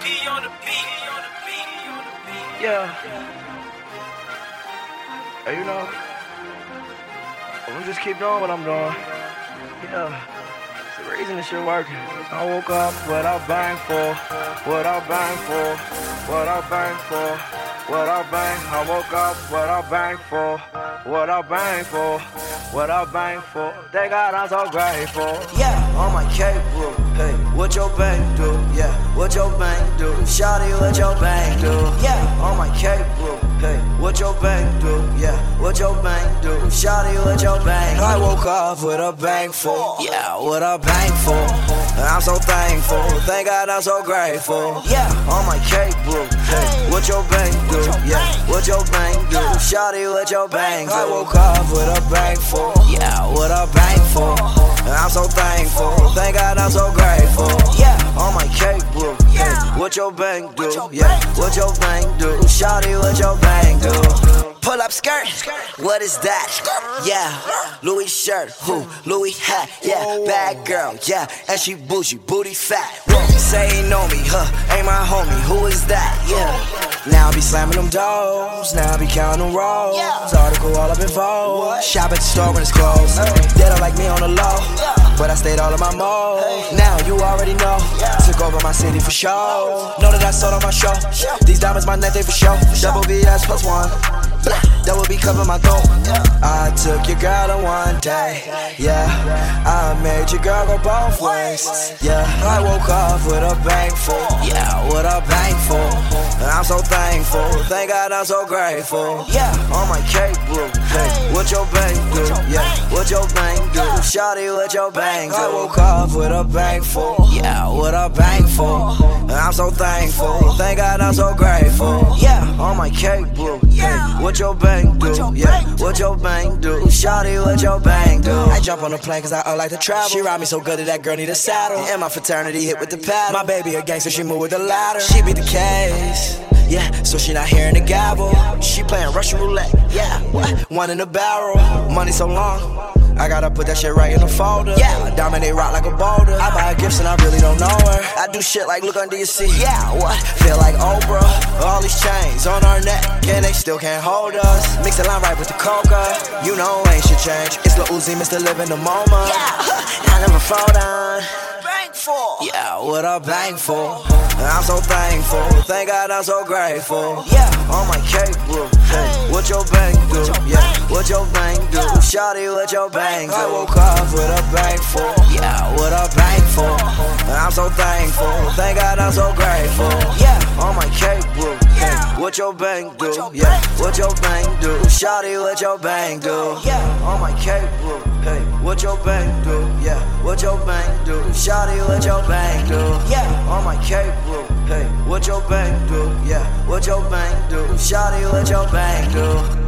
Yeah. Hey, you know, I'm just keep doing what I'm doing. Yeah. It's the reason this shit working. I woke up without bang for, without bang for, without bang for, without bang. I woke up without bang for, without bang for, without bang for. Thank God I'm so grateful. Yeah, on my cake roof. Hey, what your bang do? Yeah, what your bang do? Shawty, what your bang do? Yeah, on my cake roof. Hey, what your bang do? Yeah, what your bang do? Shawty, what your bang? I woke up with a bang for. Yeah, what a bang for. I'm so thankful. Thank God I'm so grateful. Yeah, on my cake roof. Hey, what your bang do? Yeah, what your bang do? Shawty, what your bang do? I woke up with a bang for. Yeah, what a bang for. I'm so thankful. Thank God I'm so grateful. Yeah, on my cake roof. Hey, what your bang do? Yeah, what your bang do? Shawty, what your bang do? Pull up skirt, what is that? Yeah, Louis shirt, who? Louis hat, yeah, bad girl, yeah, and she bougie, booty fat. Say ain't know me, ain't my homie, who is that? Yeah, now I be slamming them doors, now I be counting them rolls. Article all up in Vogue, shop at the store when it's closed. They don't like me on the low, but I stayed all in my mode. Now you already know, took over my city for show. Know that I sold on my show, these diamonds my neck they for show. Double VS plus one. That would be covering my throat. I took your girl in one day. Yeah, I made your girl go both ways. Yeah, I woke up with a bang for. Yeah, with a bang for. I'm so thankful. Thank God I'm so grateful. Yeah, on my cake roof. Hey, what your bang do? Yeah, what your bang do? Shawty, what your bang do? I woke up with a bang for. Yeah, with a bang for. I'm so thankful. Thank God I'm so grateful. Yeah, on my cake roof. Hey, what your bang do? Yeah, what your bang do? Shawty, what your bang do? I jump on the plane cause I like to travel. She ride me so good that that girl need a saddle. And my fraternity hit with the paddle. My baby a gangster, she move with the ladder. She beat the case. Yeah, so she not hearing the gavel. She playing Russian roulette. Yeah, one in the barrel. Money so long, I gotta put that shit right in the folder. Yeah, dominate rock like a boulder. I buy her gifts and I really don't know her. I do shit like look under your seat. Yeah, what? Feel like Oprah. All these chains on our neck and they still can't hold us. Mix the lime right with the coca. You know ain't shit change. It's Lil Uzi, Mr. Live in the moment. Yeah, I never fall down. Yeah, what a bang for. I'm so thankful. Thank God I'm so grateful. Yeah, on my cake roof. Hey, what your bang do? Yeah, what your bang do? Shawty, what your bang do? I woke up with a bang for. Yeah, what a bang for. I'm so thankful. Thank God I'm so grateful. Yeah, on my cake roof. Hey, what your bang do? Yeah, what your bang do? Shawty, what your bang do? Yeah, on my cake roof. Hey, what your bang do? Yeah, what your bang do? Shawty, what your bang do? Yeah, on my cake roof. Hey, what your bang do? Yeah, what your bang do? Shawty, what your bang do?